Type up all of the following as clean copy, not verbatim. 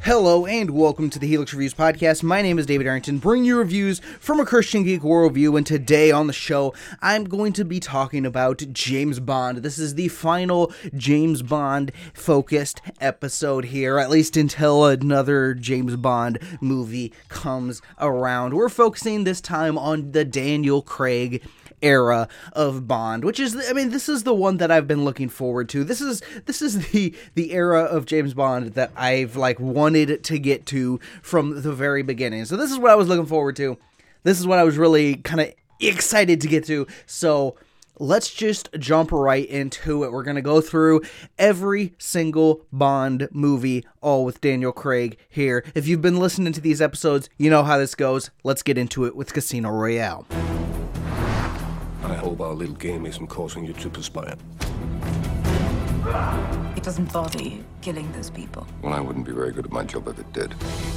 Hello and welcome to the Helix Reviews podcast. My name is David Arrington, bringing you reviews from a Christian Geek worldview, and today on the show, I'm going to be talking about James Bond. This is the final James Bond-focused episode here, at least until another James Bond movie comes around. We're focusing this time on the Daniel Craig era of Bond, which is, this is the one that I've been looking forward to. This is the era of James Bond that I've wanted to get to from the very beginning. So this is what I was looking forward to. This is what I was really kind of excited to get to. So let's just jump right into it. We're going to go through every single Bond movie, all with Daniel Craig here. If you've been listening to these episodes, you know how this goes. Let's get into it with Casino Royale. I hope our little game isn't causing you to perspire. It doesn't bother you killing those people? Well, I wouldn't be very good at my job if it did.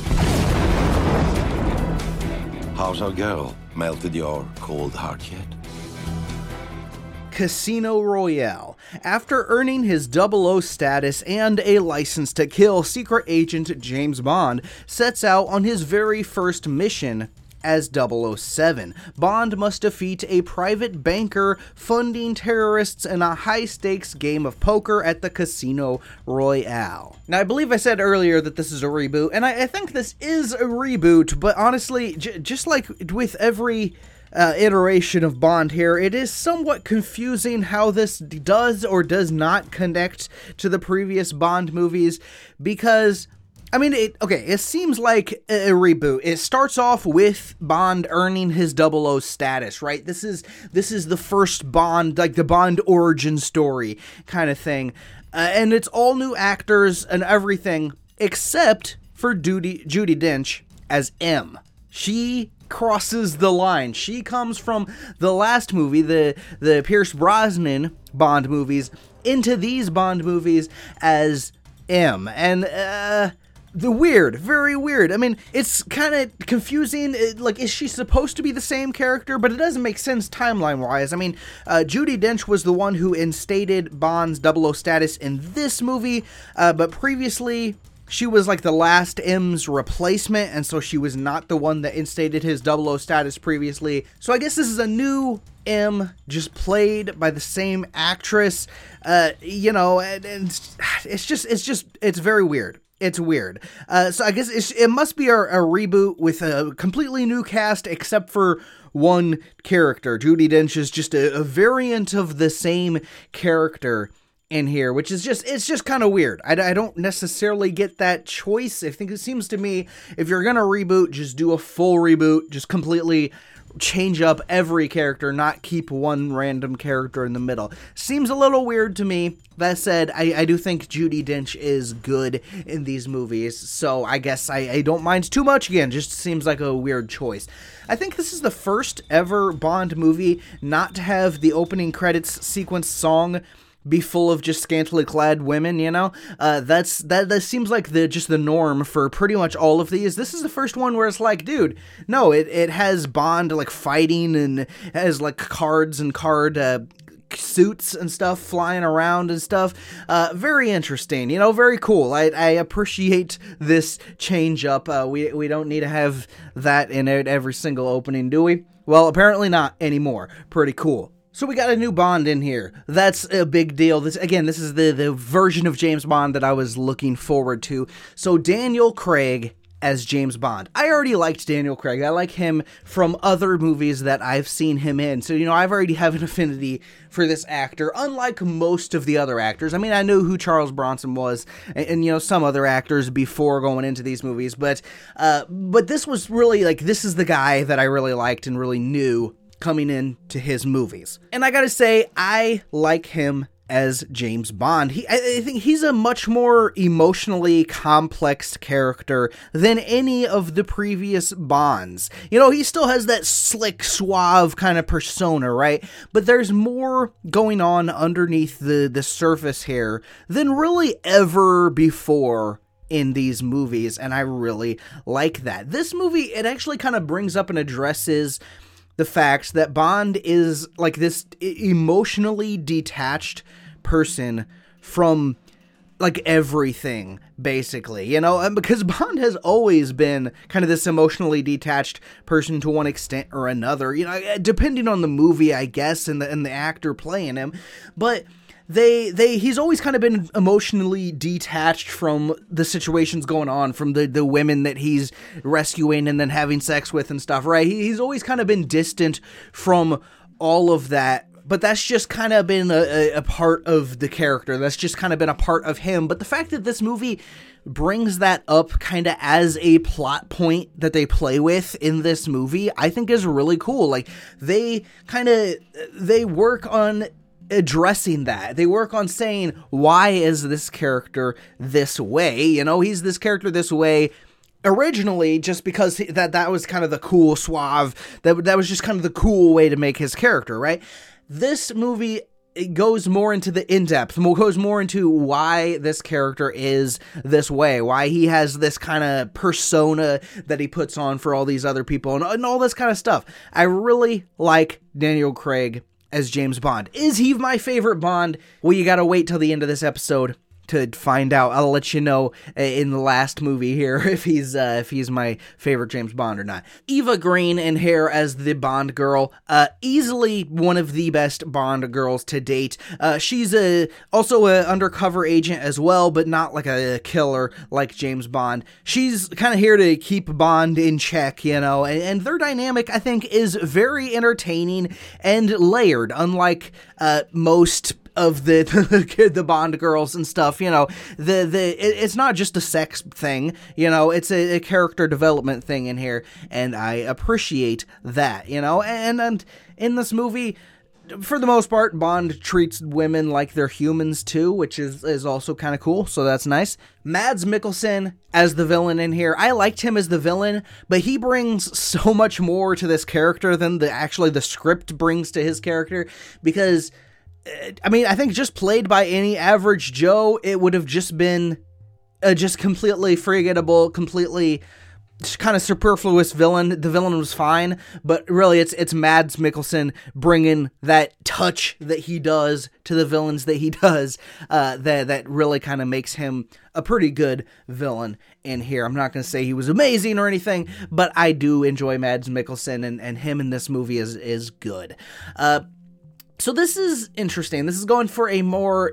How's our girl? Melted your cold heart yet? Casino Royale. After earning his 00 status and a license to kill, secret agent James Bond sets out on his very first mission as 007. Bond must defeat a private banker funding terrorists in a high-stakes game of poker at the Casino Royale. Now, I believe I said earlier that this is a reboot, and I think this is a reboot, but honestly, just like with every iteration of Bond here, it is somewhat confusing how this does or does not connect to the previous Bond movies, because it seems like a reboot. It starts off with Bond earning his 00 status, right? This is the first Bond, like the Bond origin story kind of thing. And it's all new actors and everything, except for Judi Dench as M. She crosses the line. She comes from the last movie, the Pierce Brosnan Bond movies, into these Bond movies as M. And, very weird. It's kind of confusing. Is she supposed to be the same character? But it doesn't make sense timeline-wise. Judi Dench was the one who instated Bond's 00 status in this movie, but previously she was the last M's replacement, and so she was not the one that instated his 00 status previously. So I guess this is a new M, just played by the same actress, and it's very weird. It's weird. So I guess it must be a reboot with a completely new cast, except for one character. Judi Dench is just a variant of the same character in here, which is just kind of weird. I don't necessarily get that choice. I think it seems to me, if you're going to reboot, just do a full reboot, just completely change up every character, not keep one random character in the middle. Seems a little weird to me. That said, I do think Judi Dench is good in these movies, so I guess I don't mind too much. Again, just seems like a weird choice. I think this is the first ever Bond movie not to have the opening credits sequence song be full of just scantily clad women, that seems like the norm for pretty much all of these. This is the first one where it's dude, no, it has Bond fighting, and has cards and card suits and stuff flying around and stuff. Very interesting, very cool. I appreciate this change up. We don't need to have that in every single opening, do we? Well, apparently not anymore. Pretty cool. So we got a new Bond in here. That's a big deal. This is the version of James Bond that I was looking forward to. So Daniel Craig as James Bond. I already liked Daniel Craig. I like him from other movies that I've seen him in. So, I've already have an affinity for this actor, unlike most of the other actors. I knew who Charles Bronson was, and some other actors before going into these movies. But this was really, this is the guy that I really liked and really knew coming into his movies. And I gotta say, I like him as James Bond. I think he's a much more emotionally complex character than any of the previous Bonds. He still has that slick, suave kind of persona, right? But there's more going on underneath the surface here than really ever before in these movies, and I really like that. This movie, it actually kind of brings up and addresses the fact that Bond is this emotionally detached person from like everything, basically, you know, and because Bond has always been kind of this emotionally detached person to one extent or another, you know, depending on the movie, I guess, and the actor playing him, but he's always kind of been emotionally detached from the situations going on, from the women that he's rescuing and then having sex with and stuff, right? He's always kind of been distant from all of that. But that's just kind of been a part of the character. That's just kind of been a part of him. But the fact that this movie brings that up kind of as a plot point that they play with in this movie, I think is really cool. Like, they work on addressing that. They work on saying, why is this character this way? You know, he's this character this way originally just because that was kind of the cool, suave, that was just kind of the cool way to make his character, right? This movie, it goes more into the in-depth, goes more into why this character is this way, why he has this kind of persona that he puts on for all these other people, and all this kind of stuff. I really like Daniel Craig as James Bond. Is he my favorite Bond? Well, you gotta wait till the end of this episode to find out. I'll let you know in the last movie here if he's my favorite James Bond or not. Eva Green in here as the Bond girl, easily one of the best Bond girls to date. She's also an undercover agent as well, but not like a killer like James Bond. She's kind of here to keep Bond in check, you know, and their dynamic, I think, is very entertaining and layered, unlike most of the Bond girls and stuff, you know. It's not just a sex thing, you know, it's a character development thing in here, and I appreciate that, you know. And in this movie, for the most part, Bond treats women like they're humans too, which is also kind of cool, so that's nice. Mads Mikkelsen as the villain in here, I liked him as the villain, but he brings so much more to this character than the script brings to his character, because I mean, I think just played by any average Joe, it would have just been just completely forgettable, completely kind of superfluous villain. The villain was fine, but really it's Mads Mikkelsen bringing that touch that he does to the villains that he does, that really kind of makes him a pretty good villain in here. I'm not going to say he was amazing or anything, but I do enjoy Mads Mikkelsen, and him in this movie is good. So this is interesting. This is going for a more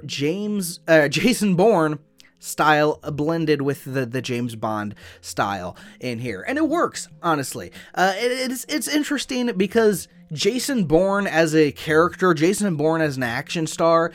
Jason Bourne style blended with the James Bond style in here. And it works, honestly. It's interesting because Jason Bourne as a character, Jason Bourne as an action star,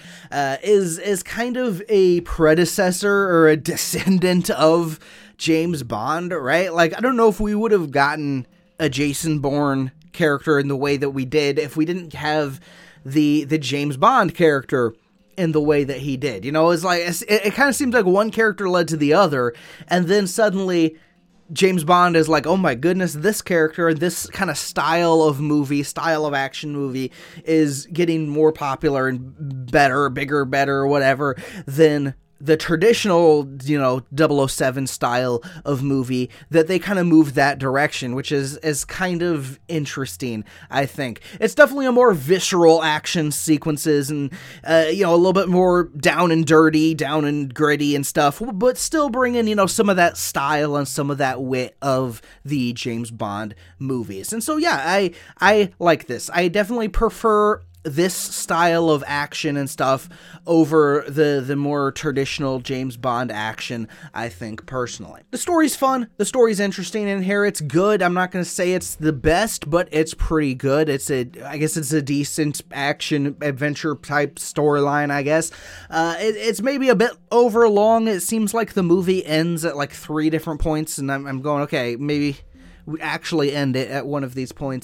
is kind of a predecessor or a descendant of James Bond, right? Like, I don't know if we would have gotten a Jason Bourne character in the way that we did if we didn't have the James Bond character in the way that he did. You know, it's like it kind of seems like one character led to the other, and then suddenly James Bond is like, oh my goodness, this character, this kind of style of action movie is getting more popular and better, bigger, better, whatever, than the traditional, you know, 007 style of movie, that they kind of moved that direction, which is kind of interesting, I think. It's definitely a more visceral action sequences and, you know, a little bit more down and dirty, down and gritty and stuff, but still bringing, you know, some of that style and some of that wit of the James Bond movies. And so, yeah, I like this. I definitely prefer this style of action and stuff over the more traditional James Bond action, I think, personally. The story's fun. The story's interesting in here. It's good. I'm not going to say it's the best, but it's pretty good. I guess it's a decent action adventure type storyline, I guess. It's maybe a bit over long. It seems like the movie ends at like 3 different points, and I'm going, okay, maybe we actually end it at one of these points.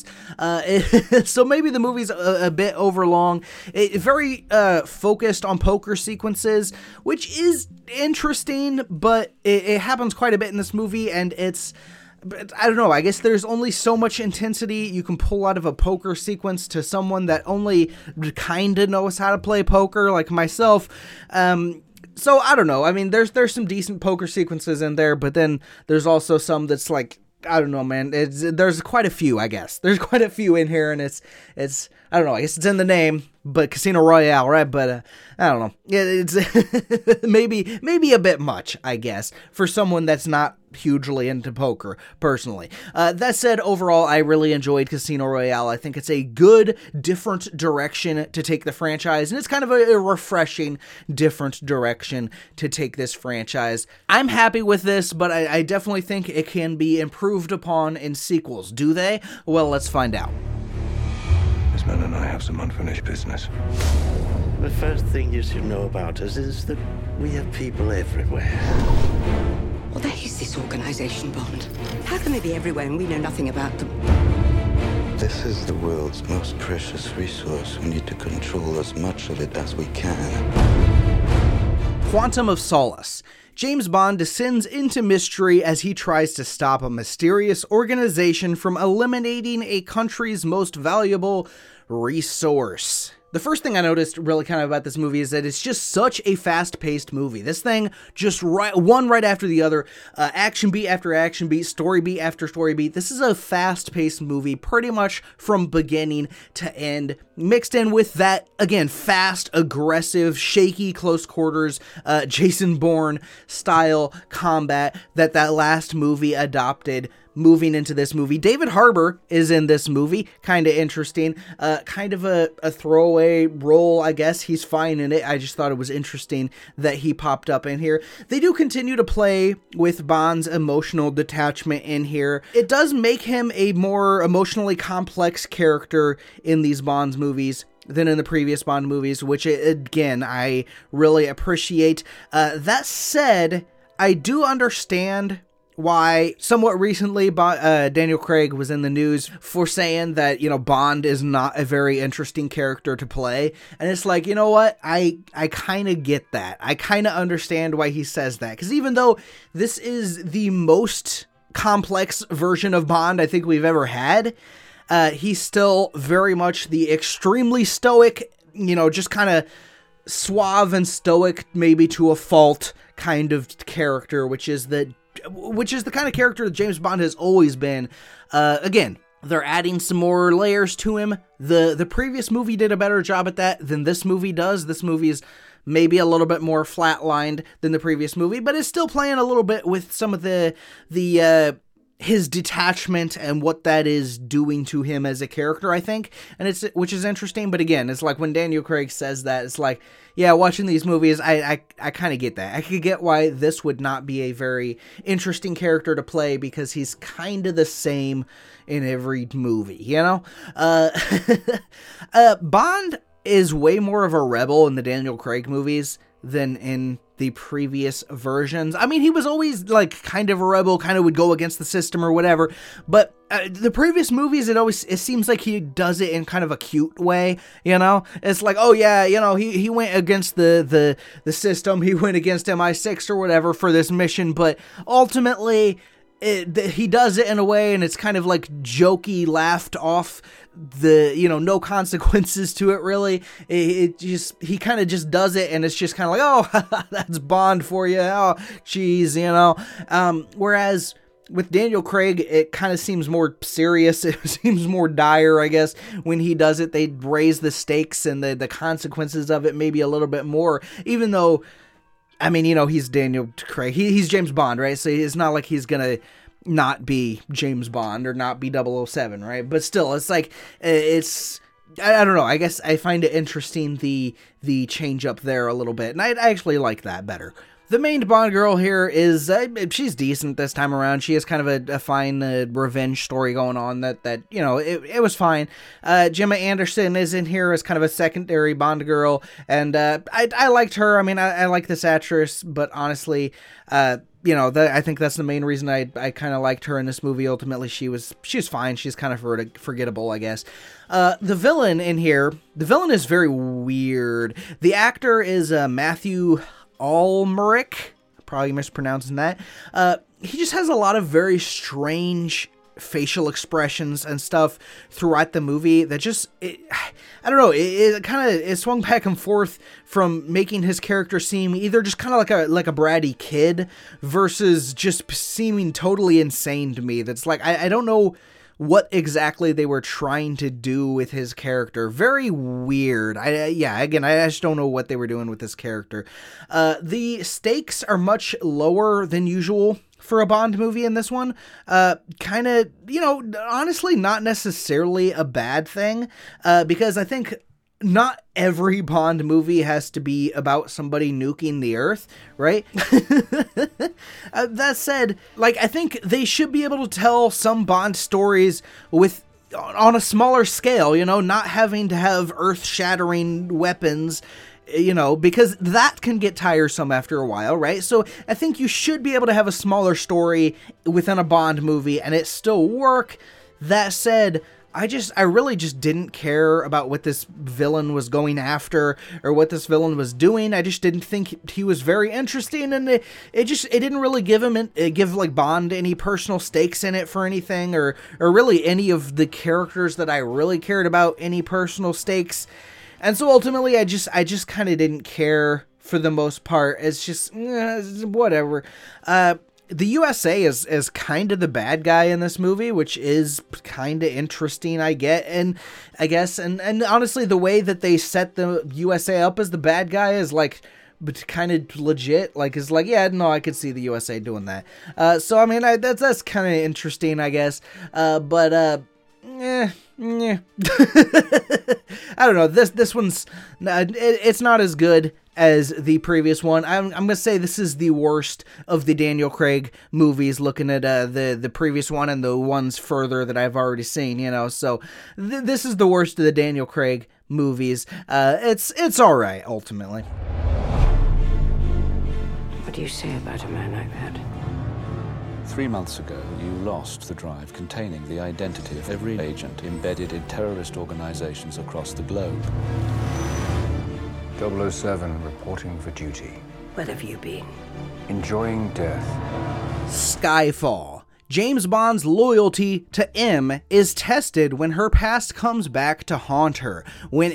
So maybe the movie's a bit overlong. Very focused on poker sequences, which is interesting, but it happens quite a bit in this movie, and I don't know, I guess there's only so much intensity you can pull out of a poker sequence to someone that only kind of knows how to play poker, like myself. So I don't know. I mean, there's some decent poker sequences in there, but then there's also some that's like I don't know, man. There's quite a few, I guess. There's quite a few in here, and it's I don't know. I guess it's in the name, but Casino Royale, right? But I don't know. It's maybe a bit much, I guess, for someone that's not hugely into poker, personally. That said, overall, I really enjoyed Casino Royale. I think it's a good, different direction to take the franchise, and it's kind of a refreshing, different direction to take this franchise. I'm happy with this, but I definitely think it can be improved upon in sequels. Do they? Well, let's find out. This man and I have some unfinished business. The first thing you should know about us is that we have people everywhere. What the hell is this organization, Bond? How can they be everywhere and we know nothing about them? This is the world's most precious resource. We need to control as much of it as we can. Quantum of Solace. James Bond descends into mystery as he tries to stop a mysterious organization from eliminating a country's most valuable resource. The first thing I noticed really kind of about this movie is that it's just such a fast-paced movie. This thing just one right after the other, action beat after action beat, story beat after story beat. This is a fast-paced movie pretty much from beginning to end, mixed in with that, again, fast, aggressive, shaky, close quarters, Jason Bourne style combat that last movie adopted. Moving into this movie, David Harbour is in this movie. Kind of interesting. Kind of a throwaway role, I guess. He's fine in it. I just thought it was interesting that he popped up in here. They do continue to play with Bond's emotional detachment in here. It does make him a more emotionally complex character in these Bond movies than in the previous Bond movies, which, again, I really appreciate. That said, I do understand why somewhat recently Daniel Craig was in the news for saying that, Bond is not a very interesting character to play. And it's like, you know what? I kind of get that. I kind of understand why he says that. Because even though this is the most complex version of Bond I think we've ever had, he's still very much the extremely stoic, just kind of suave and stoic, maybe to a fault kind of character, which is the kind of character that James Bond has always been. Again, they're adding some more layers to him. The previous movie did a better job at that than this movie does. This movie is maybe a little bit more flatlined than the previous movie, but it's still playing a little bit with some of his detachment and what that is doing to him as a character, I think, and which is interesting. But again, it's like when Daniel Craig says that, it's like, yeah, watching these movies, I kind of get that. I could get why this would not be a very interesting character to play, because he's kind of the same in every movie, Bond is way more of a rebel in the Daniel Craig movies than in the previous versions. I mean, he was always like kind of a rebel, kind of would go against the system or whatever, but the previous movies, it seems like he does it in kind of a cute way, It's like, oh yeah, he went against the system, he went against MI6 or whatever for this mission, but ultimately he does it in a way, and it's kind of like jokey, laughed off, no consequences to it, really. He kind of just does it, and it's just kind of like, oh, that's Bond for you, oh, geez, whereas with Daniel Craig, it kind of seems more serious, it seems more dire, I guess, when he does it. They raise the stakes and the consequences of it maybe a little bit more, even though, I mean, he's Daniel Craig. He's James Bond, right? So it's not like he's going to not be James Bond or not be 007, right? But still, it's like, I don't know. I guess I find it interesting, the change up there a little bit. And I actually like that better. The main Bond girl here is, she's decent this time around. She has kind of a fine revenge story going on that it was fine. Gemma Anderson is in here as kind of a secondary Bond girl, and I liked her. I mean, I like this actress, but honestly, I think that's the main reason I kind of liked her in this movie. Ultimately, she was fine. She's kind of forgettable, I guess. The villain in here, the villain is very weird. The actor is Matthew Almeric, probably mispronouncing that. He just has a lot of very strange facial expressions and stuff throughout the movie that just, I don't know, it kind of swung back and forth from making his character seem either just kind of like a bratty kid versus just seeming totally insane to me. That's like, I don't know what exactly they were trying to do with his character. Very weird. I just don't know what they were doing with this character. The stakes are much lower than usual for a Bond movie in this one. Kind of, honestly not necessarily a bad thing, because I think not every Bond movie has to be about somebody nuking the Earth, right? That said, I think they should be able to tell some Bond stories on a smaller scale, not having to have earth-shattering weapons, because that can get tiresome after a while, right? So I think you should be able to have a smaller story within a Bond movie and it still work. That said, I really just didn't care about what this villain was going after or what this villain was doing. I just didn't think he was very interesting, and it didn't really give Bond any personal stakes in it for anything, or really any of the characters that I really cared about any personal stakes. And so ultimately I just kind of didn't care for the most part. It's just whatever. The USA is kind of the bad guy in this movie, which is kind of interesting, I guess. And honestly, the way that they set the USA up as the bad guy is kind of legit. I could see the USA doing that. So I mean, that's kind of interesting, I guess. I don't know. This one's it's not as good as the previous one. I'm gonna say this is the worst of the Daniel Craig movies, looking at the previous one and the ones further that I've already seen, so this is the worst of the Daniel Craig movies. It's all right ultimately. What do you say about a man like that? 3 months ago, you lost the drive containing the identity of every agent embedded in terrorist organizations across the globe. 007 reporting for duty. Where have you been? Enjoying death. Skyfall. James Bond's loyalty to M is tested when her past comes back to haunt her. When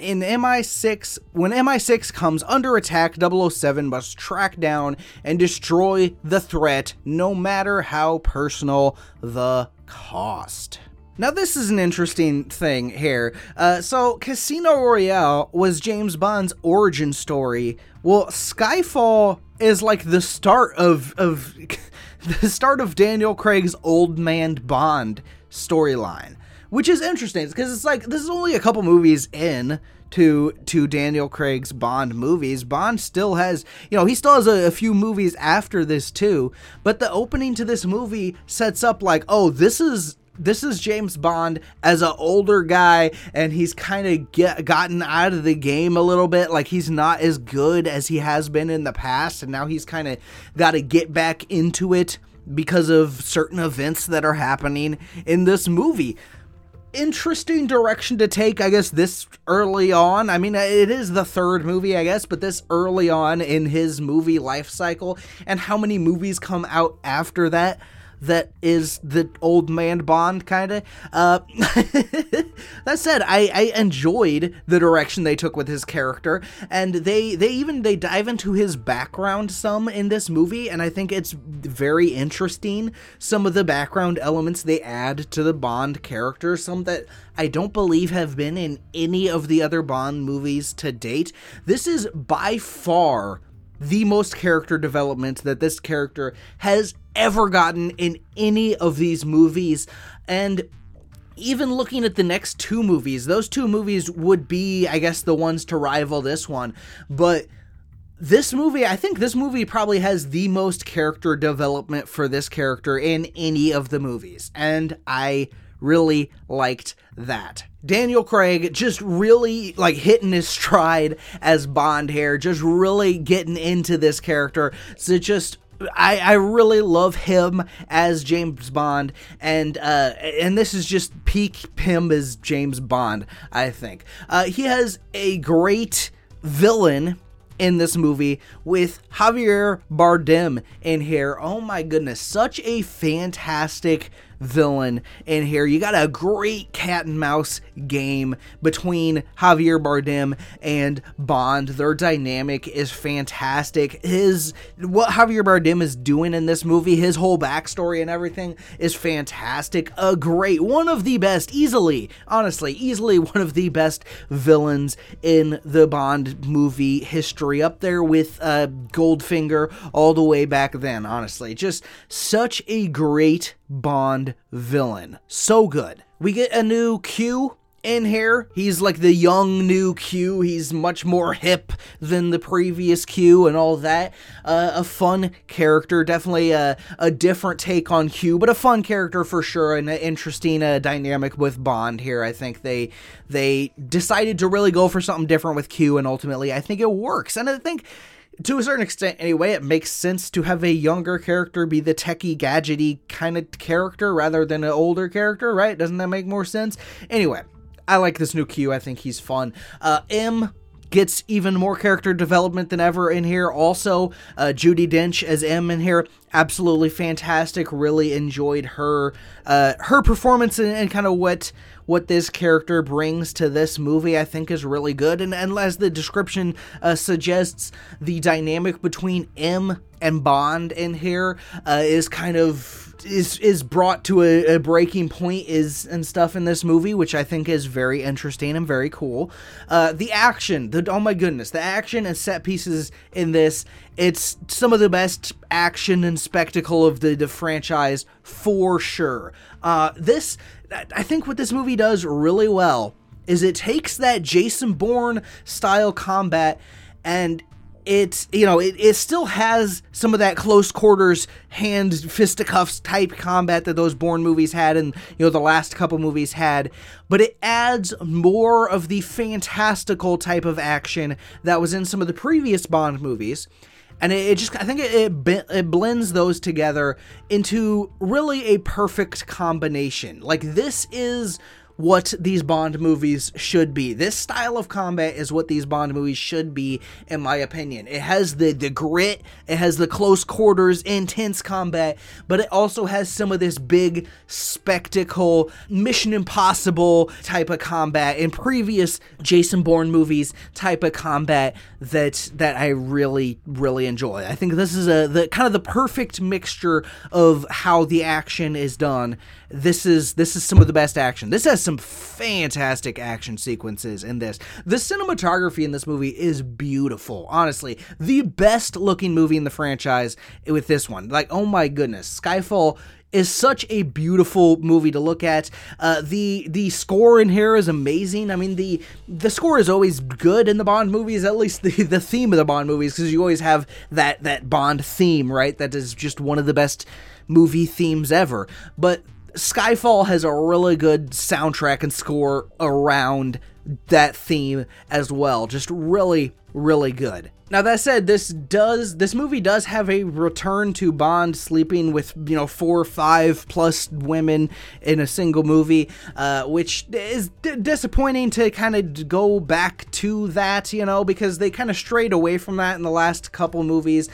MI6 comes under attack, 007 must track down and destroy the threat, no matter how personal the cost. Now, this is an interesting thing here. So Casino Royale was James Bond's origin story. Well, Skyfall is like the start of the start of Daniel Craig's Old Man Bond storyline, which is interesting because it's like this is only a couple movies in to Daniel Craig's Bond movies. Bond still has, he still has a few movies after this too, but the opening to this movie sets up like, oh, this is James Bond as an older guy, and he's kind of gotten out of the game a little bit. Like, he's not as good as he has been in the past, and now he's kind of got to get back into it because of certain events that are happening in this movie. Interesting direction to take, I guess, this early on. I mean, it is the third movie, I guess, but this early on in his movie life cycle, and how many movies come out after that is the Old Man Bond, kind of. That said, I enjoyed the direction they took with his character, and they dive into his background some in this movie, and I think it's very interesting, some of the background elements they add to the Bond character, some that I don't believe have been in any of the other Bond movies to date. This is by far the most character development that this character has ever gotten in any of these movies. And even looking at the next two movies, those two movies would be, I guess, the ones to rival this one. But this movie, I think this movie probably has the most character development for this character in any of the movies. And I really liked that. Daniel Craig just really hitting his stride as Bond here, just really getting into this character. So I really love him as James Bond, and this is just peak him as James Bond, I think. He has a great villain in this movie with Javier Bardem in here. Oh my goodness, such a fantastic villain in here. You got a great cat and mouse game between Javier Bardem and Bond. Their dynamic is fantastic. What Javier Bardem is doing in this movie, his whole backstory and everything is fantastic. A great, one of the best, easily one of the best villains in the Bond movie history, up there with Goldfinger all the way back then, honestly. Just such a great Bond villain. So good. We get a new Q in here. He's like the young new Q. He's much more hip than the previous Q and all that. A fun character, definitely a different take on Q, but a fun character for sure, and an interesting dynamic with Bond here. I think they decided to really go for something different with Q, and ultimately I think it works. And I think, to a certain extent anyway, it makes sense to have a younger character be the techie, gadgety kind of character rather than an older character, right? Doesn't that make more sense? Anyway, I like this new Q. I think he's fun. M gets even more character development than ever in here. Also, Judi Dench as M in here, absolutely fantastic. Really enjoyed her performance and kind of what this character brings to this movie. I think is really good. And as the description suggests, the dynamic between M and Bond in here is kind of is brought to a breaking point and stuff in this movie, which I think is very interesting and very cool. The action, oh my goodness, the action and set pieces in this, it's some of the best action and spectacle of the franchise for sure. I think what this movie does really well is it takes that Jason Bourne style combat, and it still has some of that close quarters hand fisticuffs type combat that those Bourne movies had, and the last couple movies had, but it adds more of the fantastical type of action that was in some of the previous Bond movies. And I think it blends those together into really a perfect combination. Like, this is what these Bond movies should be. This style of combat is what these Bond movies should be, in my opinion. It has the grit, it has the close quarters, intense combat, but it also has some of this big spectacle, Mission Impossible type of combat, in previous Jason Bourne movies type of combat that I really, really enjoy. I think this is the kind of the perfect mixture of how the action is done. This is some of the best action. This has some fantastic action sequences in this. The cinematography in this movie is beautiful. Honestly, the best looking movie in the franchise with this one. Like, oh my goodness, Skyfall is such a beautiful movie to look at. The score in here is amazing. I mean, the score is always good in the Bond movies, at least the theme of the Bond movies, because you always have that Bond theme, right? That is just one of the best movie themes ever. But Skyfall has a really good soundtrack and score around that theme as well. Just really, really good. Now, that said, this movie does have a return to Bond sleeping with 4 or 5 plus women in a single movie, which is disappointing to kind of go back to that, because they kind of strayed away from that in the last couple movies,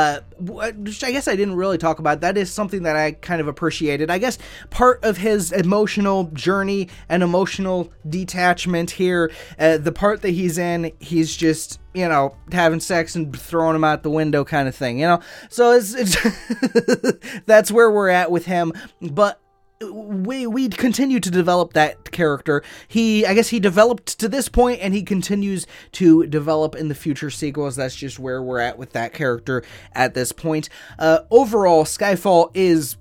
which I guess I didn't really talk about. That is something that I kind of appreciated. I guess part of his emotional journey and emotional detachment here, the part that he's in, he's just having sex and throwing him out the window kind of thing, So it's that's where we're at with him. But we continue to develop that character. I guess he developed to this point, and he continues to develop in the future sequels. That's just where we're at with that character at this point. Overall, Skyfall is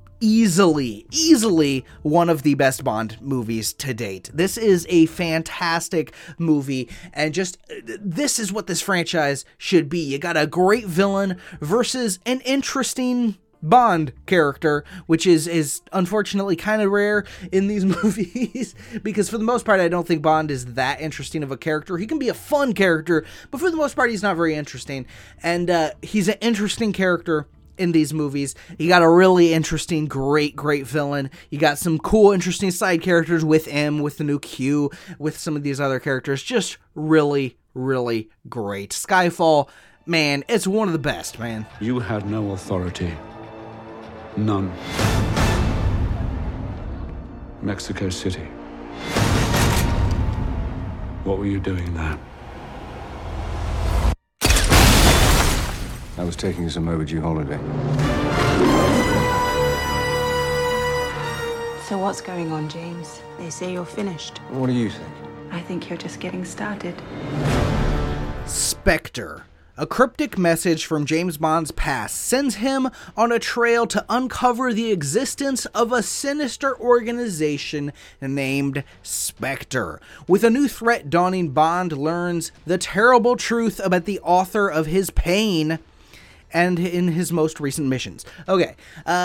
easily one of the best Bond movies to date. This is a fantastic movie, and just this is what this franchise should be. You got a great villain versus an interesting Bond character, which is unfortunately kind of rare in these movies, because for the most part I don't think Bond is that interesting of a character. He can be a fun character, but for the most part he's not very interesting, and he's an interesting character in these movies. You got a really interesting, great villain. You got some cool, interesting side characters with M, with the new Q, with some of these other characters. Just really, really great. Skyfall, man, it's one of the best, man. You had no authority. None. Mexico City. What were you doing there? I was taking some overdue holiday. So what's going on, James? They say you're finished. What do you think? I think you're just getting started. Spectre. A cryptic message from James Bond's past sends him on a trail to uncover the existence of a sinister organization named Spectre. With a new threat dawning, Bond learns the terrible truth about the author of his pain and in his most recent missions. Okay,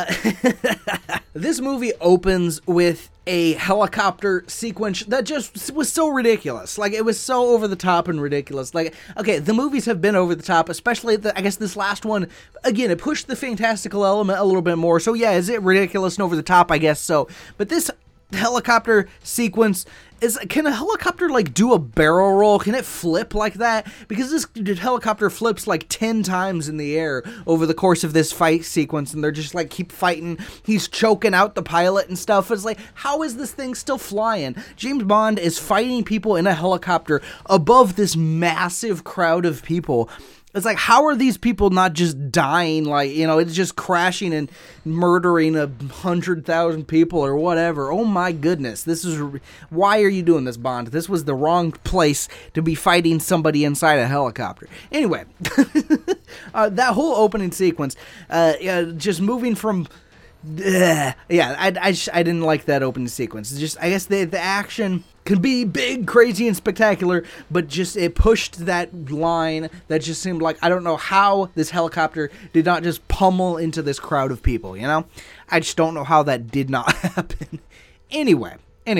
this movie opens with a helicopter sequence that just was so ridiculous. Like, it was so over the top and ridiculous. Like, okay, the movies have been over the top, especially, I guess this last one, again, it pushed the fantastical element a little bit more. So yeah, is it ridiculous and over the top? I guess so. But this helicopter sequence can a helicopter like do a barrel roll? Can it flip like that? Because this helicopter flips like 10 times in the air over the course of this fight sequence, and they're just like keep fighting. He's choking out the pilot and stuff. It's like, how is this thing still flying? James Bond is fighting people in a helicopter above this massive crowd of people. It's like, how are these people not just dying? Like, you know, it's just crashing and murdering 100,000 people or whatever. Oh my goodness. Why are you doing this, Bond? This was the wrong place to be fighting somebody inside a helicopter. Anyway, that whole opening sequence, just moving from... I didn't like that opening sequence. It's just, I guess the action could be big, crazy, and spectacular, but just it pushed that line that just seemed like, I don't know how this helicopter did not just pummel into this crowd of people, you know? I just don't know how that did not happen. Anyway,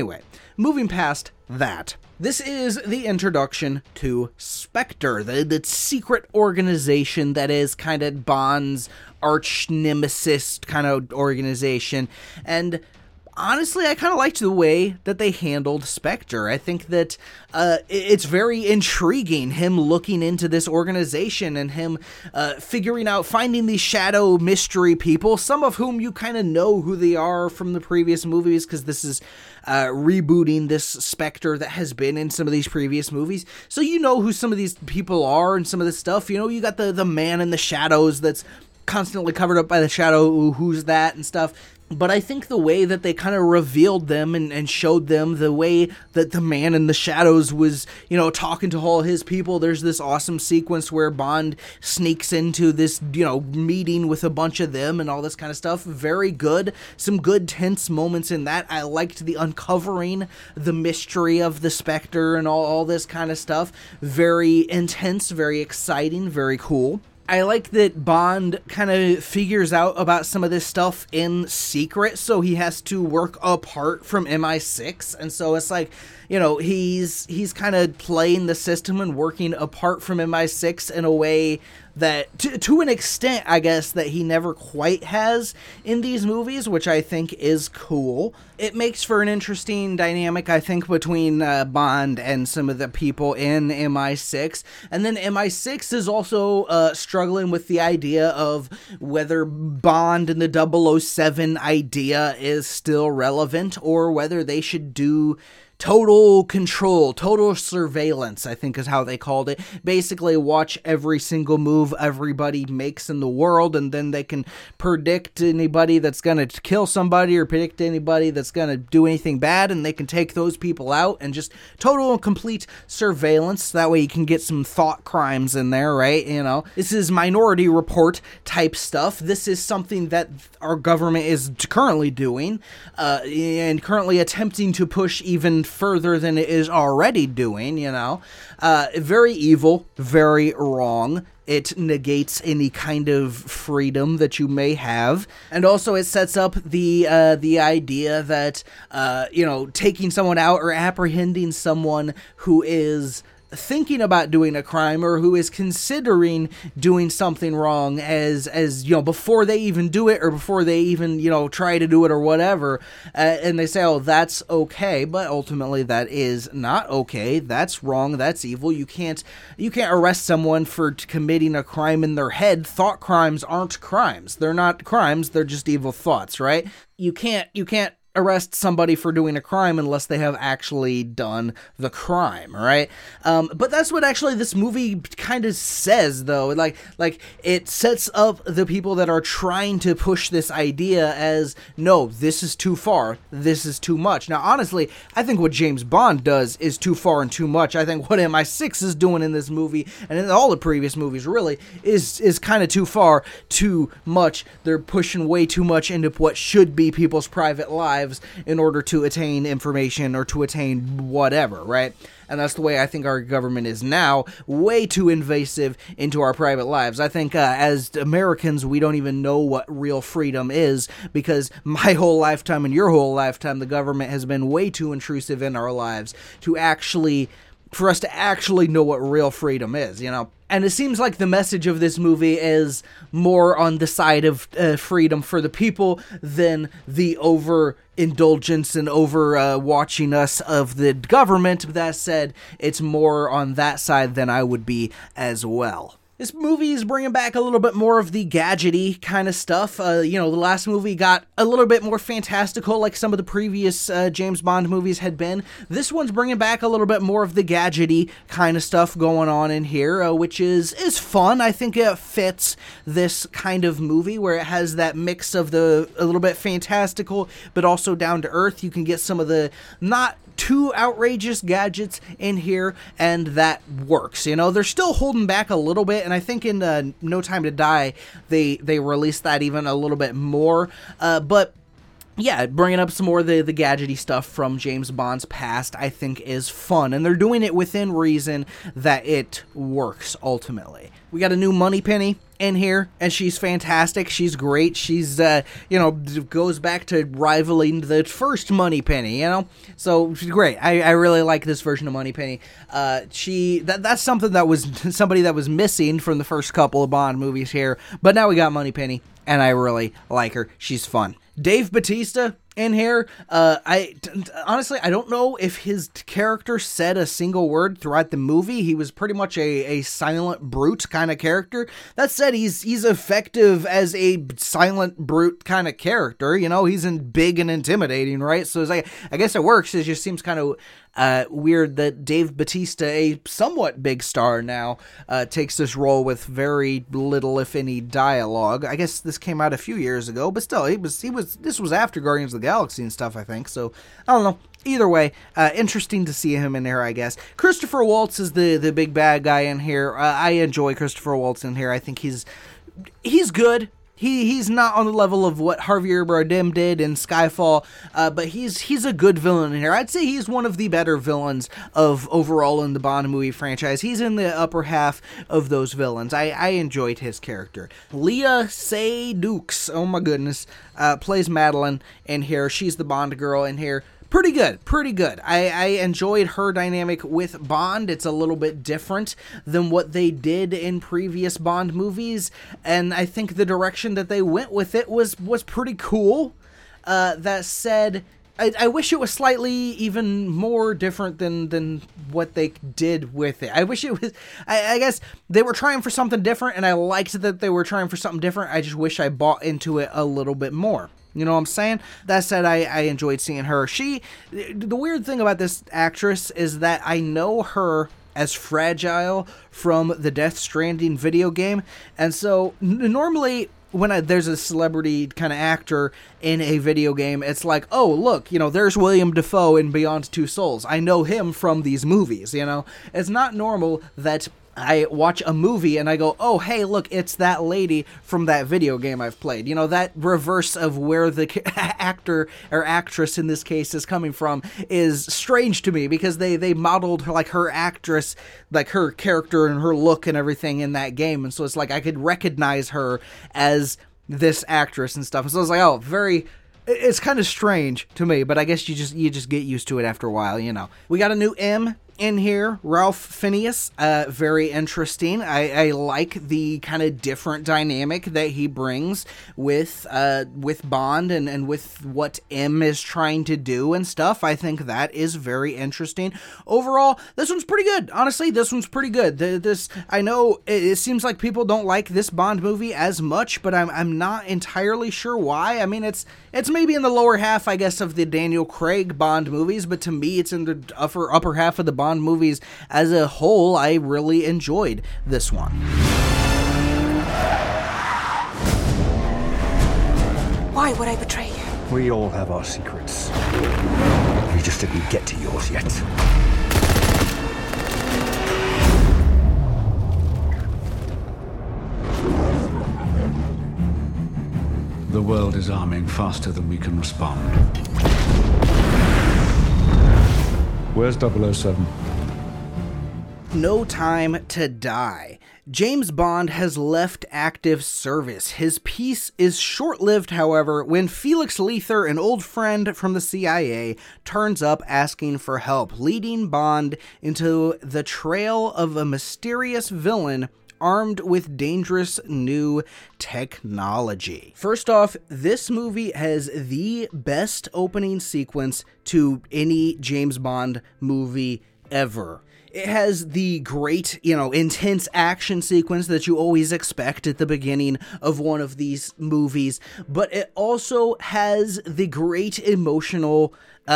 moving past that. This is the introduction to Spectre, the secret organization that is kind of Bond's arch nemesis kind of organization. And honestly, I kind of liked the way that they handled Spectre. I think that it's very intriguing, him looking into this organization and him figuring out, finding these shadow mystery people, some of whom you kind of know who they are from the previous movies, because this is rebooting this Spectre that has been in some of these previous movies. So you know who some of these people are and some of this stuff. You know, you got the man in the shadows that's constantly covered up by the shadow, who's that and stuff. But I think the way that they kind of revealed them and showed them, the way that the man in the shadows was, you know, talking to all his people. There's this awesome sequence where Bond sneaks into this, you know, meeting with a bunch of them and all this kind of stuff. Very good. Some good tense moments in that. I liked the uncovering the mystery of the Spectre and all this kind of stuff. Very intense, very exciting, very cool. I like that Bond kind of figures out about some of this stuff in secret, so he has to work apart from MI6, and so it's like, you know, he's kind of playing the system and working apart from MI6 in a way that, to an extent, I guess, that he never quite has in these movies, which I think is cool. It makes for an interesting dynamic, I think, between Bond and some of the people in MI6. And then MI6 is also struggling with the idea of whether Bond and the 007 idea is still relevant, or whether they should do total control, total surveillance, I think is how they called it. Basically, watch every single move everybody makes in the world, and then they can predict anybody that's going to kill somebody or predict anybody that's going to do anything bad, and they can take those people out, and just total and complete surveillance. That way you can get some thought crimes in there, right? You know, this is Minority Report type stuff. This is something that our government is currently doing, and currently attempting to push even further than it is already doing, you know. Very evil, very wrong. It negates any kind of freedom that you may have. And also it sets up the idea that, you know, taking someone out or apprehending someone who is thinking about doing a crime or who is considering doing something wrong as you know, before they even do it or before they even, you know, try to do it or whatever, and they say, oh, that's okay, but ultimately that is not okay. That's wrong. That's evil. You can't arrest someone for committing a crime in their head. Thought crimes aren't crimes. They're not crimes. They're just evil thoughts, right? You can't arrest somebody for doing a crime unless they have actually done the crime, right? But that's what actually this movie kind of says, though. Like it sets up the people that are trying to push this idea as, no, this is too far, this is too much. Now, honestly, I think what James Bond does is too far and too much. I think what MI6 is doing in this movie, and in all the previous movies, really, is kind of too far, too much. They're pushing way too much into what should be people's private lives in order to attain information or to attain whatever, right? And that's the way I think our government is now, way too invasive into our private lives. I think as Americans, we don't even know what real freedom is, because my whole lifetime and your whole lifetime, the government has been way too intrusive in our lives for us to actually know what real freedom is, you know? And it seems like the message of this movie is more on the side of freedom for the people than the overindulgence and watching us of the government. But that said, it's more on that side than I would be as well. This movie is bringing back a little bit more of the gadgety kind of stuff. The last movie got a little bit more fantastical, like some of the previous James Bond movies had been. This one's bringing back a little bit more of the gadgety kind of stuff going on in here, which is fun. I think it fits this kind of movie where it has that mix of a little bit fantastical, but also down to earth. You can get some of the not too outrageous gadgets in here, and that works. They're still holding back a little bit, and I think in No Time to Die, they released that even a little bit more, but yeah, bringing up some more of the gadgety stuff from James Bond's past, I think, is fun, and they're doing it within reason that it works, ultimately. We got a new Moneypenny in here, and she's fantastic. She's great. She's, goes back to rivaling the first Moneypenny, So she's great. I really like this version of Moneypenny. That's something that was somebody that was missing from the first couple of Bond movies here, but now we got Moneypenny, and I really like her. She's fun. Dave Bautista in here. Honestly, I don't know if his character said a single word throughout the movie. He was pretty much a silent brute kind of character. That said, he's effective as a silent brute kind of character. He's big and intimidating, right? So I guess it works. It just seems kind of weird that Dave Bautista, a somewhat big star now, takes this role with very little, if any, dialogue. I guess this came out a few years ago, but still, this was after Guardians of the Galaxy and stuff, I think. So I don't know. Either way, interesting to see him in there, I guess. Christopher Waltz is the big bad guy in here. I enjoy Christopher Waltz in here. I think he's good. He's not on the level of what Javier Bardem did in Skyfall, but he's a good villain in here. I'd say he's one of the better villains of overall in the Bond movie franchise. He's in the upper half of those villains. I enjoyed his character. Léa Seydoux, oh my goodness, plays Madeline in here. She's the Bond girl in here. Pretty good. I enjoyed her dynamic with Bond. It's a little bit different than what they did in previous Bond movies, and I think the direction that they went with it was pretty cool. That said, I wish it was slightly even more different than what they did with it. I wish it was... I guess they were trying for something different, and I liked that they were trying for something different. I just wish I bought into it a little bit more. You know what I'm saying? That said, I enjoyed seeing her. The weird thing about this actress is that I know her as Fragile from the Death Stranding video game, and so normally when there's a celebrity kind of actor in a video game, it's like, oh, look, there's William Dafoe in Beyond Two Souls. I know him from these movies, It's not normal that I watch a movie and I go, oh, hey, look, it's that lady from that video game I've played. That reverse of where the actor or actress in this case is coming from is strange to me, because they modeled her actress, like her character and her look and everything in that game. And so it's like I could recognize her as this actress and stuff. And so I was like, oh, it's kind of strange to me, but I guess you just get used to it after a while, We got a new M in here, Ralph Fiennes, very interesting. I like the kind of different dynamic that he brings with Bond and with what M is trying to do and stuff. I think that is very interesting. Overall, this one's pretty good. Honestly, this one's pretty good. I know it seems like people don't like this Bond movie as much, but I'm not entirely sure why. I mean, it's maybe in the lower half, I guess, of the Daniel Craig Bond movies, but to me, it's in the upper half of the Bond movies as a whole. I really enjoyed this one. Why would I betray you? We all have our secrets. We just didn't get to yours yet. The world is arming faster than we can respond. Where's 007? No Time to Die. James Bond has left active service. His peace is short-lived, however, when Felix Leiter, an old friend from the CIA, turns up asking for help, leading Bond into the trail of a mysterious villain armed with dangerous new technology. First off, this movie has the best opening sequence to any James Bond movie ever. It has the great, intense action sequence that you always expect at the beginning of one of these movies, but it also has the great emotional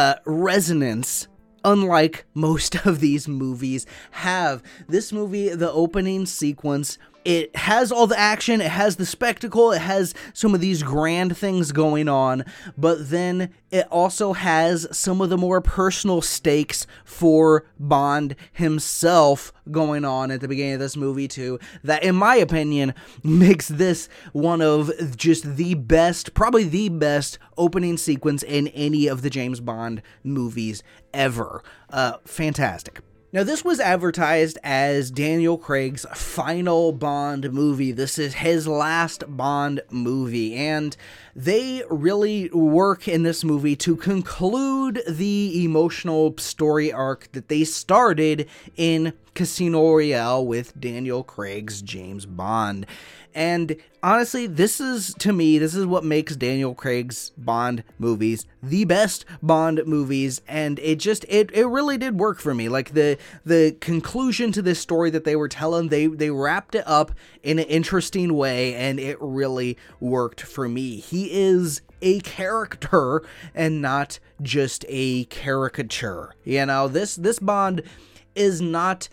resonance unlike most of these movies have. This movie, the opening sequence, it has all the action, it has the spectacle, it has some of these grand things going on, but then it also has some of the more personal stakes for Bond himself going on at the beginning of this movie too, that in my opinion makes this one of just the best, probably the best opening sequence in any of the James Bond movies ever. Fantastic. Now, this was advertised as Daniel Craig's final Bond movie. This is his last Bond movie, and they really work in this movie to conclude the emotional story arc that they started in Casino Royale with Daniel Craig's James Bond. And honestly, this is what makes Daniel Craig's Bond movies the best Bond movies, and it really did work for me. Like the conclusion to this story that they were telling, they wrapped it up in an interesting way, and it really worked for me. He is a character and not just a caricature. This Bond is not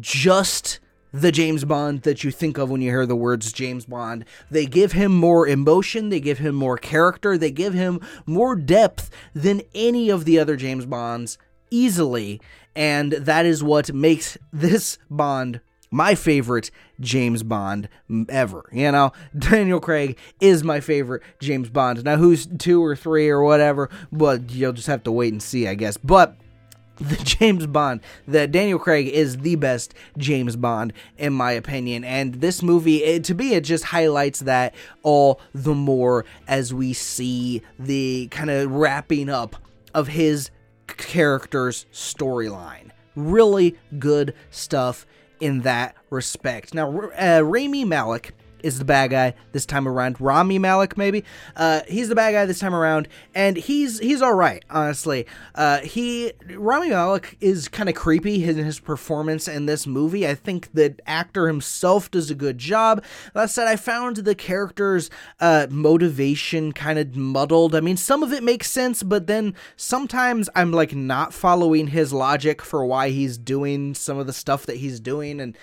just the James Bond that you think of when you hear the words James Bond. They give him more emotion, they give him more character, they give him more depth than any of the other James Bonds easily, and that is what makes this Bond my favorite James Bond ever. Daniel Craig is my favorite James Bond. Now, who's 2 or 3 or whatever, but you'll just have to wait and see, I guess. But the James Bond, that Daniel Craig is the best James Bond, in my opinion. And this movie, it just highlights that all the more as we see the kind of wrapping up of his character's storyline. Really good stuff in that respect. Now, Rami Malek is the bad guy this time around. Rami Malek, maybe? He's the bad guy this time around, and he's alright, honestly. Rami Malek is kind of creepy in his performance in this movie. I think the actor himself does a good job. That said, I found the character's motivation kind of muddled. I mean, some of it makes sense, but then sometimes I'm not following his logic for why he's doing some of the stuff that he's doing, and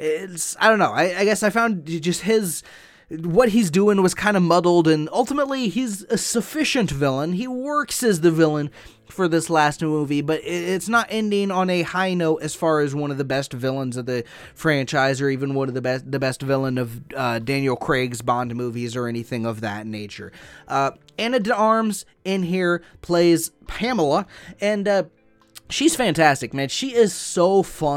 I don't know. I guess I found just what he's doing was kind of muddled, and ultimately he's a sufficient villain. He works as the villain for this last movie, but it's not ending on a high note as far as one of the best villains of the franchise, or even one of the best villain of Daniel Craig's Bond movies, or anything of that nature. Ana de Armas in here plays Pamela, and she's fantastic, man. She is so fun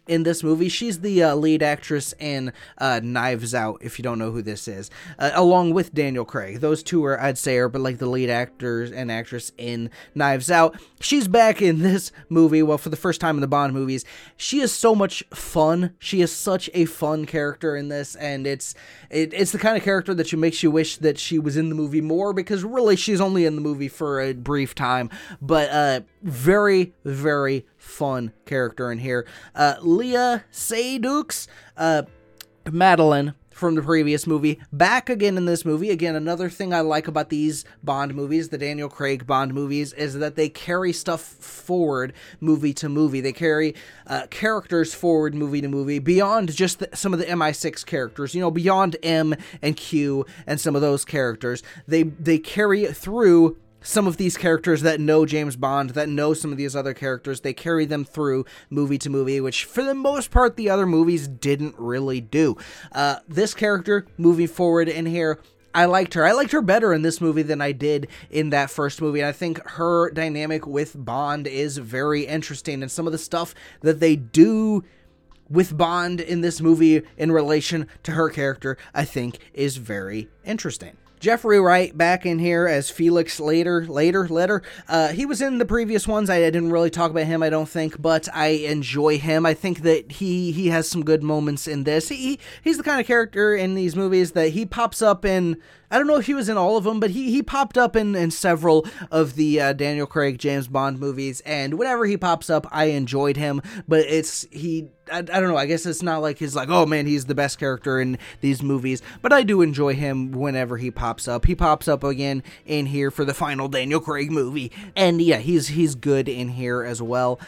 in this movie. She's the lead actress in Knives Out, if you don't know who this is, along with Daniel Craig. Those two are, I'd say, are but like the lead actors and actress in Knives Out. She's back in this movie, well, for the first time in the Bond movies. She is so much fun. She is such a fun character in this, and it's the kind of character that makes you wish that she was in the movie more, because really she's only in the movie for a brief time, but very, very fun character in here. Léa Seydoux, Madeline from the previous movie, back again in this movie. Again, another thing I like about these Bond movies, the Daniel Craig Bond movies, is that they carry stuff forward movie to movie. They carry characters forward movie to movie beyond just some of the MI6 characters, beyond M and Q and some of those characters. They carry through some of these characters that know James Bond, that know some of these other characters. They carry them through movie to movie, which for the most part the other movies didn't really do. This character moving forward in here, I liked her. I liked her better in this movie than I did in that first movie. And I think her dynamic with Bond is very interesting, and some of the stuff that they do with Bond in this movie in relation to her character, I think is very interesting. Jeffrey Wright back in here as Felix Leiter. He was in the previous ones. I didn't really talk about him, I don't think, but I enjoy him. I think that he has some good moments in this. He's the kind of character in these movies that he pops up in. I don't know if he was in all of them, but he popped up in several of the Daniel Craig James Bond movies, and whenever he pops up, I enjoyed him. But I don't know, I guess it's not like oh man, he's the best character in these movies, but I do enjoy him whenever he pops up. He pops up again in here for the final Daniel Craig movie, and yeah, he's good in here as well.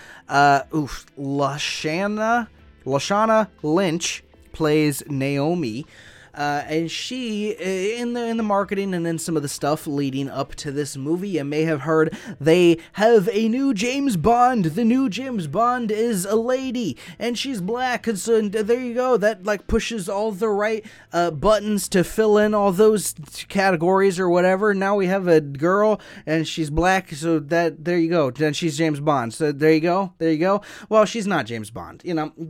Lashana Lynch plays Naomi. And she, in the marketing and in some of the stuff leading up to this movie, you may have heard they have a new James Bond. The new James Bond is a lady, and she's black, and so there you go. That pushes all the right buttons to fill in all those categories or whatever. Now we have a girl, and she's black, so there you go. Then she's James Bond. So there you go. Well, she's not James Bond.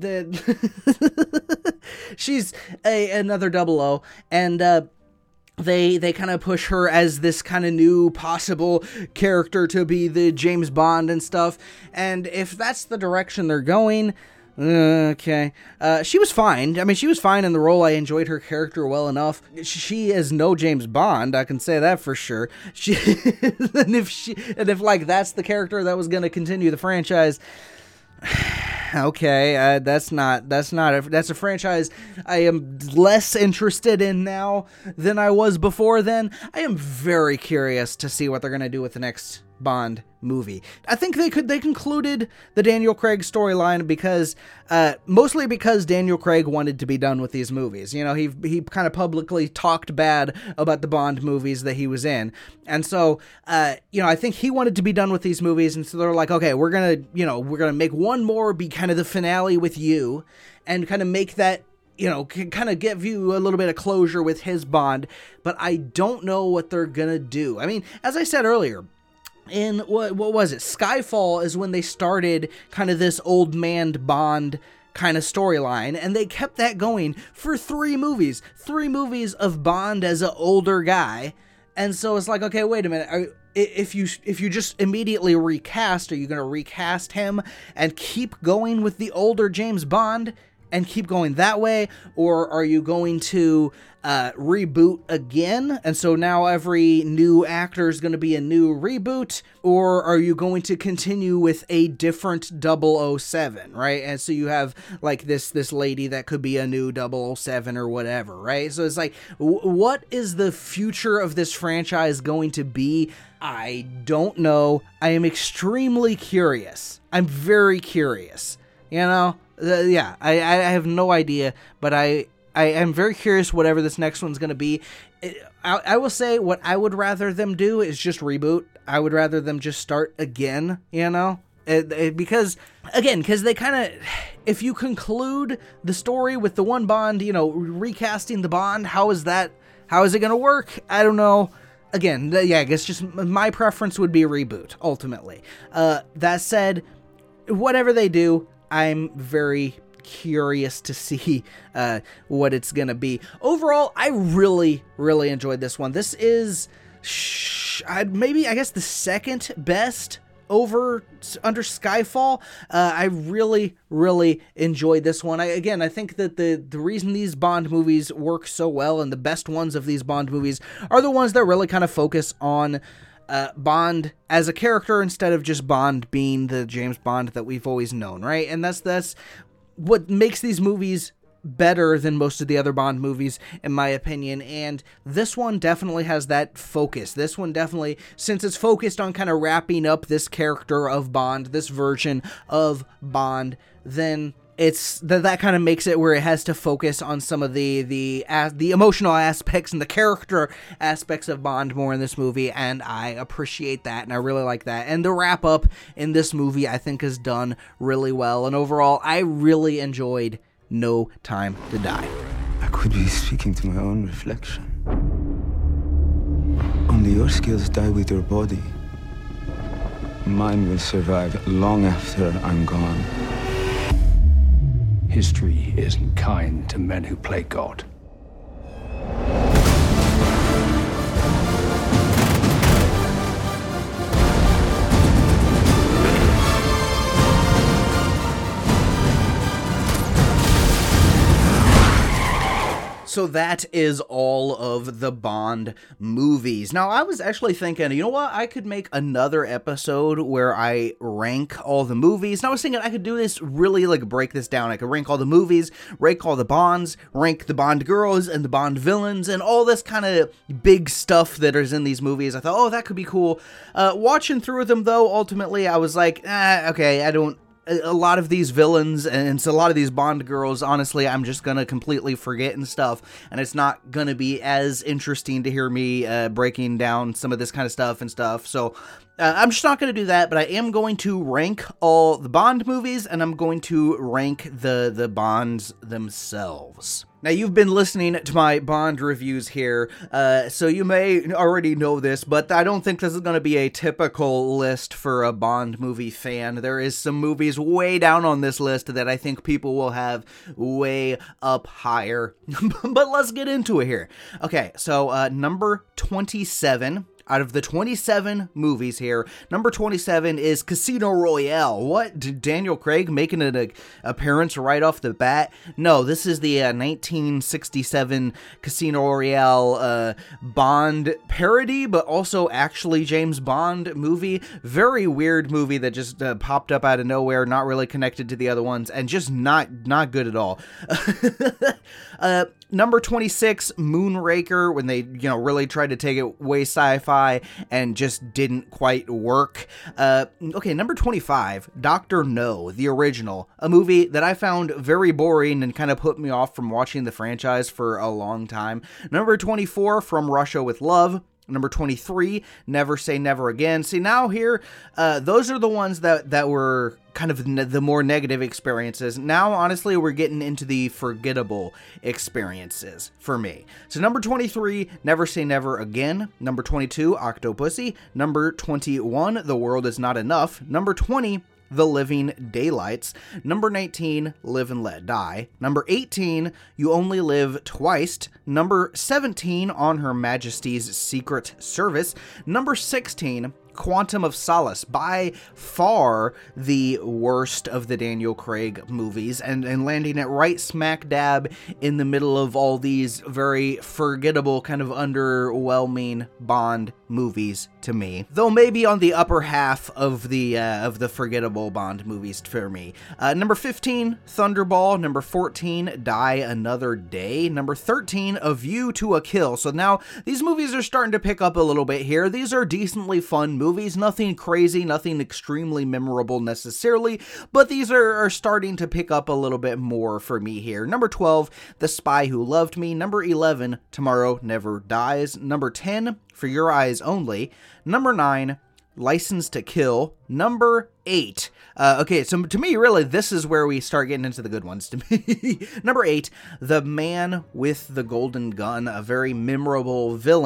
She's another 00, and they kind of push her as this kind of new possible character to be the James Bond and stuff. And if that's the direction they're going, okay. She was fine. I mean, she was fine in the role. I enjoyed her character well enough. She is no James Bond, I can say that for sure. And if that's the character that was going to continue the franchise, okay, that's a franchise I am less interested in now than I was before then. I am very curious to see what they're going to do with the next Bond movie. I think they concluded the Daniel Craig storyline because mostly because Daniel Craig wanted to be done with these movies. He kind of publicly talked bad about the Bond movies that he was in, and so I think he wanted to be done with these movies, and so they're like, okay, we're gonna make one more, be kind of the finale with you, and kind of make that, kind of give you a little bit of closure with his Bond. But I don't know what they're gonna do. I mean, as I said earlier, in what was it? Skyfall is when they started kind of this old man Bond kind of storyline, and they kept that going for 3 movies. 3 movies of Bond as an older guy. And so it's like, okay, wait a minute. If you just immediately recast, are you going to recast him and keep going with the older James Bond and keep going that way? Or are you going to reboot again, and so now every new actor is going to be a new reboot? Or are you going to continue with a different 007, right? And so you have like this lady that could be a new 007 or whatever, right? So it's like, what is the future of this franchise going to be? I don't know. I am extremely curious. I'm very curious. Yeah, I have no idea, but I am very curious whatever this next one's going to be. I will say what I would rather them do is just reboot. I would rather them just start again, because they kind of, if you conclude the story with the one Bond, recasting the Bond, how is it going to work? I don't know. Again, I guess just my preference would be a reboot, ultimately. That said, whatever they do, I'm very curious to see what it's gonna be. Overall, I really enjoyed this one. This is I guess the second best under Skyfall. I really enjoyed this one. I think that the reason these Bond movies work so well, and the best ones of these Bond movies, are the ones that really kind of focus on Bond as a character instead of just Bond being the James Bond that we've always known, right? And that's what makes these movies better than most of the other Bond movies, in my opinion, and this one definitely has that focus. This one definitely, since it's focused on kind of wrapping up this character of Bond, this version of Bond, then it's that kind of makes it where it has to focus on some of the emotional aspects and the character aspects of Bond more in this movie, and I appreciate that, and I really like that. And the wrap up in this movie, I think, is done really well, and overall, I really enjoyed No Time to Die. I could be speaking to my own reflection. Only your skills die with your body. Mine will survive long after I'm gone. History isn't kind to men who play God. So that is all of the Bond movies. Now, I was actually thinking, you know what? I could make another episode where I rank all the movies. And I was thinking I could do this really, break this down. I could rank all the movies, rank all the Bonds, rank the Bond girls and the Bond villains, and all this kind of big stuff that is in these movies. I thought, oh, that could be cool. Watching through them, though, ultimately, I was like, okay, a lot of these villains and a lot of these Bond girls, honestly, I'm just gonna completely forget and stuff, and it's not gonna be as interesting to hear me breaking down some of this kind of stuff, so I'm just not going to do that, but I am going to rank all the Bond movies, and I'm going to rank the Bonds themselves. Now, you've been listening to my Bond reviews here, so you may already know this, but I don't think this is going to be a typical list for a Bond movie fan. There is some movies way down on this list that I think people will have way up higher, but let's get into it here. Okay, so number 27... out of the 27 movies here, number 27 is Casino Royale. What? Did Daniel Craig making an appearance right off the bat? No, this is the 1967 Casino Royale Bond parody, but also actually James Bond movie. Very weird movie that just popped up out of nowhere, not really connected to the other ones, and just not good at all. Number 26, Moonraker, when they, really tried to take it way sci-fi and just didn't quite work. Okay, number 25, Dr. No, the original, a movie that I found very boring and kind of put me off from watching the franchise for a long time. Number 24, From Russia with Love. Number 23, Never Say Never Again. See, now here, those are the ones that were kind of the more negative experiences. Now, honestly, we're getting into the forgettable experiences for me. So number 23, Never Say Never Again. Number 22, Octopussy. Number 21, The World Is Not Enough. Number 20, The Living Daylights. Number 19, Live and Let Die. Number 18, You Only Live Twice. Number 17, On Her Majesty's Secret Service. Number 16, Quantum of Solace, by far the worst of the Daniel Craig movies, and landing it right smack dab in the middle of all these very forgettable, kind of underwhelming Bond movies to me. Though maybe on the upper half of the forgettable Bond movies for me. Number 15, Thunderball. Number 14, Die Another Day. Number 13, A View to a Kill. So now these movies are starting to pick up a little bit here. These are decently fun movies, nothing crazy, nothing extremely memorable necessarily, but these are starting to pick up a little bit more for me here. Number 12, The Spy Who Loved Me. Number 11, Tomorrow Never Dies. Number 10, For Your Eyes Only. Number 9, License to Kill. Number 8. Okay, so to me, really, this is where we start getting into the good ones to me. Number 8, The Man with the Golden Gun, a very memorable villain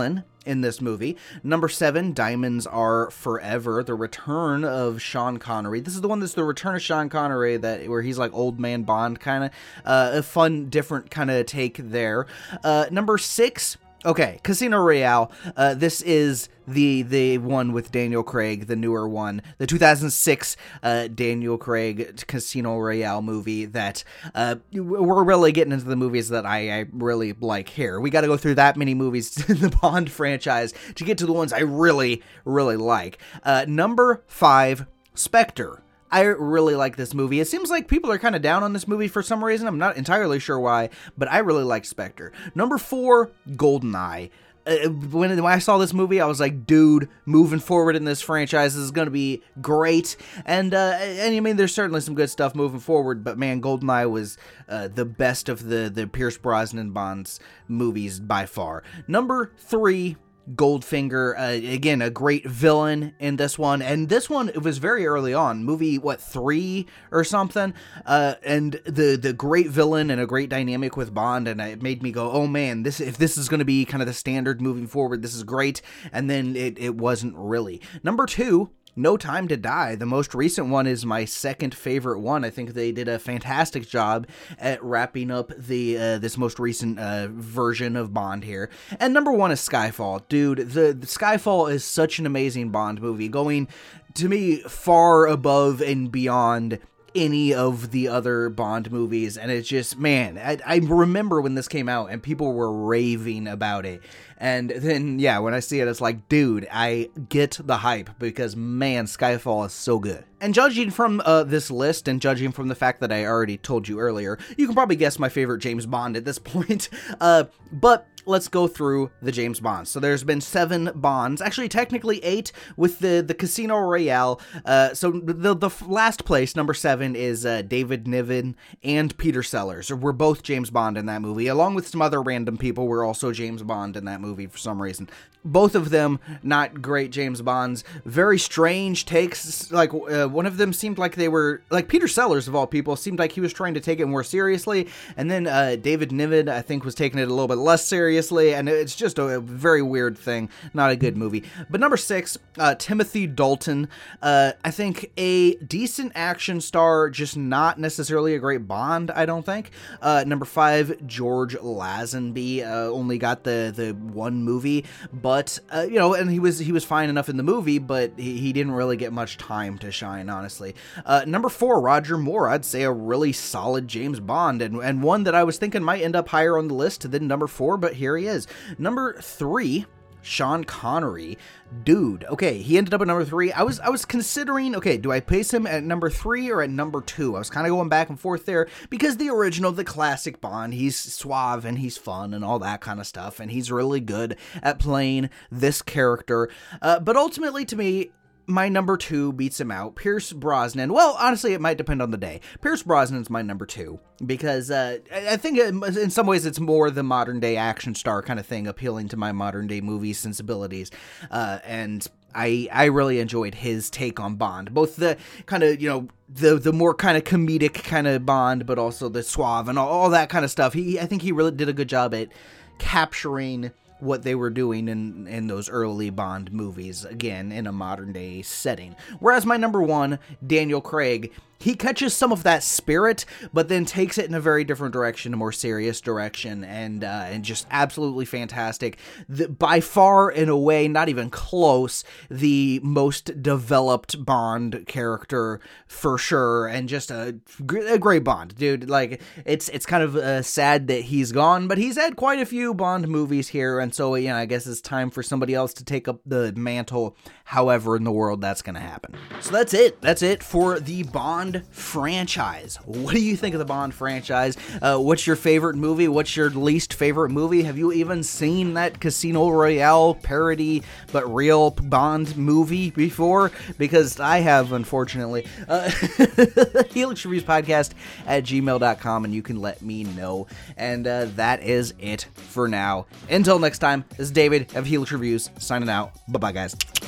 in this movie. Number 7, Diamonds Are Forever, the return of Sean Connery. This is the one that's the return of Sean Connery, where he's like old man Bond kind of. A fun, different kind of take there. Number 6, okay, Casino Royale. This is the one with Daniel Craig, the newer one, the 2006 Daniel Craig Casino Royale movie that we're really getting into the movies that I really like here. We got to go through that many movies in the Bond franchise to get to the ones I really, really like. Number 5, Spectre. I really like this movie. It seems like people are kind of down on this movie for some reason. I'm not entirely sure why, but I really like Spectre. Number 4, GoldenEye. When I saw this movie, I was like, dude, moving forward in this franchise is going to be great. And I mean, there's certainly some good stuff moving forward, but man, GoldenEye was the best of the Pierce Brosnan Bond's movies by far. Number 3, Goldfinger, again, a great villain in this one, and this one, it was very early on, movie, 3 or something, and the great villain and a great dynamic with Bond, and it made me go, oh man, if this is going to be kind of the standard moving forward, this is great, and then it wasn't really. Number 2, No Time to Die. The most recent one is my second favorite one. I think they did a fantastic job at wrapping up this most recent version of Bond here. And number 1 is Skyfall. Dude, the Skyfall is such an amazing Bond movie, going, to me, far above and beyond any of the other Bond movies, and it's just, man, I remember when this came out and people were raving about it, and then, yeah, when I see it, it's like, dude, I get the hype, because, man, Skyfall is so good. And judging from this list, and judging from the fact that I already told you earlier, you can probably guess my favorite James Bond at this point, but let's go through the James Bonds. So there's been 7 Bonds, actually technically 8 with the Casino Royale. So the last place, number 7, is David Niven and Peter Sellers. We're both James Bond in that movie, along with some other random people. We're also James Bond in that movie for some reason. Both of them not great James Bonds. Very strange takes. Like one of them seemed like they were, like Peter Sellers of all people, seemed like he was trying to take it more seriously, and then David Niven, I think, was taking it a little bit less seriously, and it's just a very weird thing. Not a good movie. But number 6, Timothy Dalton. I think a decent action star, just not necessarily a great Bond, I don't think. Number 5, George Lazenby. Only got the one movie, but and he was fine enough in the movie, but he didn't really get much time to shine, honestly. Number 4, Roger Moore. I'd say a really solid James Bond, and one that I was thinking might end up higher on the list than number 4, but here he is. Number 3, Sean Connery. Dude, okay, he ended up at number 3. I was considering, okay, do I place him at number 3 or at number 2? I was kind of going back and forth there, because the original, the classic Bond, he's suave and he's fun and all that kind of stuff, and he's really good at playing this character, but ultimately, to me, my number 2 beats him out. Pierce Brosnan. Well, honestly, it might depend on the day. Pierce Brosnan's my number 2 because I think in some ways it's more the modern day action star kind of thing, appealing to my modern day movie sensibilities. And I really enjoyed his take on Bond, both the kind of, the more kind of comedic kind of Bond, but also the suave and all that kind of stuff. I think he really did a good job at capturing what they were doing in those early Bond movies, again, in a modern day setting. Whereas my number 1, Daniel Craig, he catches some of that spirit, but then takes it in a very different direction, a more serious direction, and just absolutely fantastic. By far, in a way, not even close, the most developed Bond character for sure, and just a great Bond, dude. Like, it's kind of sad that he's gone, but he's had quite a few Bond movies here, and so, I guess it's time for somebody else to take up the mantle, however in the world that's going to happen. So that's it. That's it for the Bond franchise. What do you think of the Bond franchise? What's your favorite movie? What's your least favorite movie? Have you even seen that Casino Royale parody but real Bond movie before? Because I have, unfortunately. Helix Reviews Podcast at gmail.com, and you can let me know. And that is it for now. Until next time, this is David of Helix Reviews signing out. Bye-bye, guys.